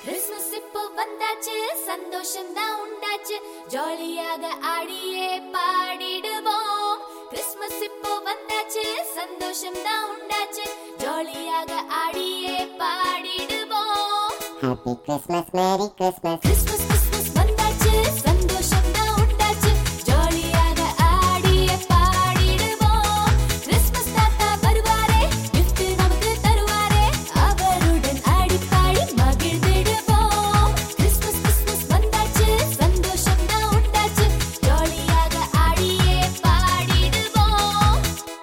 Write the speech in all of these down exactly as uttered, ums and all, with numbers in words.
Christmas இப்போ வந்தாச்சு, சந்தோஷம் தான் உண்டாச்சு, ஜாலியாக ஆடியே பாடிடுவோம். கிறிஸ்மஸ் இப்போ வந்தாச்சு, சந்தோஷம் தான் உண்டாச்சு, ஜாலியாக ஆடியே பாடிடுவோம். Happy Christmas, Merry Christmas. Christmas Christmas வந்தாச்சு, சந்தோஷம் தான் உண்டாச்சு, ஜாலியாக ஆடியே பாடிடுவோம். கிறிஸ்மஸ் தாத்தா வருவாரே, gift நமக்கு தருவாரே, அவருடன் ஆடி பாடி மகிழ்ந்திடுவோம். கிறிஸ்மஸ் கிறிஸ்மஸ் வந்தாச்சு, சந்தோஷம் தான் உண்டாச்சு, ஜாலியாக ஆடியே பாடிடுவோம்.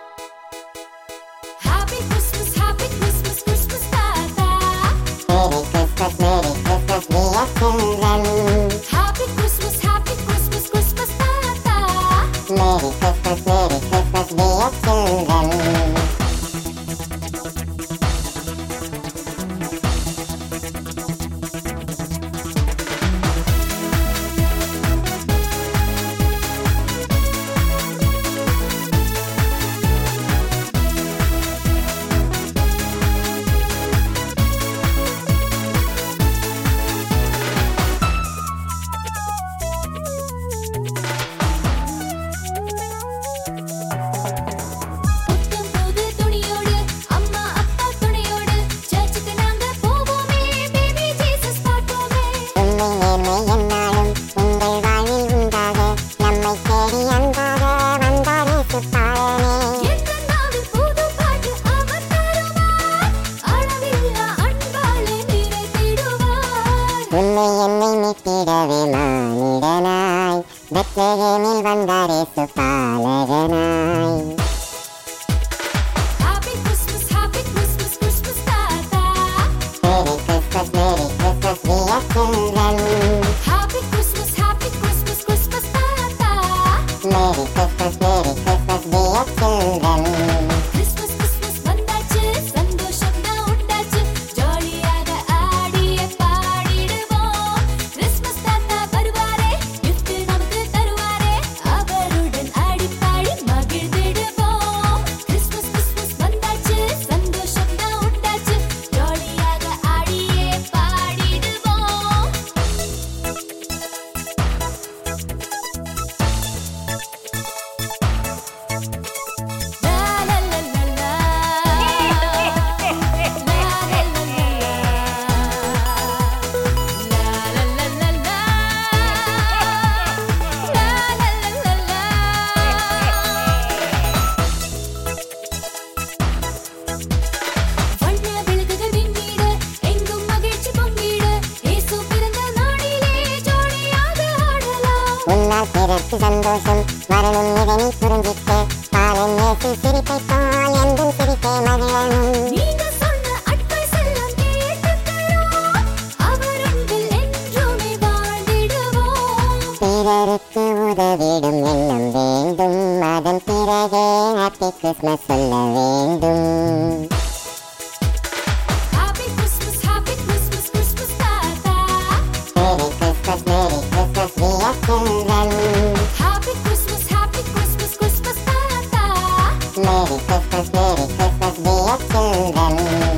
Happy Christmas, Happy Christmas, Christmas தாத்தா. Merry Christmas, Merry Christmas, dear children. Happy Christmas, Happy Christmas, Christmas தாத்தா. Merry Christmas, Merry Christmas, dear children. புத்தம் புது துணியோடு, அம்மா அப்பா துணையோடு, சர்ச்சுக்கு நாங்க போவோமே, பேபி ஜீசஸ் பார்ப்போமே. உண்மை நேர்மை எந்நாளும் உங்கள் வாழ்வில் உண்டாக, நம்மை தேடி அன்பாக வந்தார் இயேசு பாலனே. எந்த நாவில் புது பாட்டு அவர் தருவார், அளவில்லா அன்பாலே நிறைத்திடுவார். உன்னை என்னை மீட்டிடவே மானிடனாய், பெத்லகேமில் வந்தார் இயேசு பாலகனாய். Happy Christmas, Happy Christmas, Christmas தாத்தா. Merry Christmas, Merry Christmas, dear children. Happy Christmas, Happy Christmas, Christmas தாத்தா. Merry Christmas, Merry Christmas, dear children. Christmas Christmas வந்தாச்சு, சந்தோஷம் தான் உண்டாச்சு, ஜாலியாக ஆடியே பாடிடுவோம். கிறிஸ்மஸ் தாத்தா வருவாரே, gift நமக்கு தருவாரே, அவருடன் ஆடி பாடி மகிழ்ந்திடுவோம். கிறிஸ்மஸ் கிறிஸ்மஸ் வந்தாச்சு, சந்தோஷம் தான் உண்டாச்சு, ஜாலியாக ஆடியே பாடிடுவோம். லா லா லா லா லா. லா லா லா லா லா. லா லா லா லா லா. லா லா லா லா லா. வண்ண விளக்குகள் மின்னிட, எங்கும் மகிழ்ச்சி பொங்கிட, இயேசு பிறந்த நாளிலே ஜாலியாக ஆடலாம். உன்னால் பிறர்க்கு சந்தோஷம் வரணும் இதை நீ புரிஞ்சிட்டு, பாலன் இயேசு சிரிப்பைப் போல் என்றும் சிரித்தே மகிழணும். நீங்க சொன்ன advice எல்லாம் கேட்டுக்கிறோம், அவர் அன்பில் என்றுமே வாழ்ந்திடுவோம். பிறருக்கு உதவிடும் எண்ணம் வேண்டும், அதன் பிறகே ஹாப்பி கிறிஸ்மஸ் சொல்ல வேண்டும். Happy Christmas, Happy Christmas, Christmas தாத்தா. Merry Christmas, Merry Christmas, dear children. Happy Christmas, Happy Christmas, Christmas தாத்தா. Merry Christmas, Merry Christmas, dear children.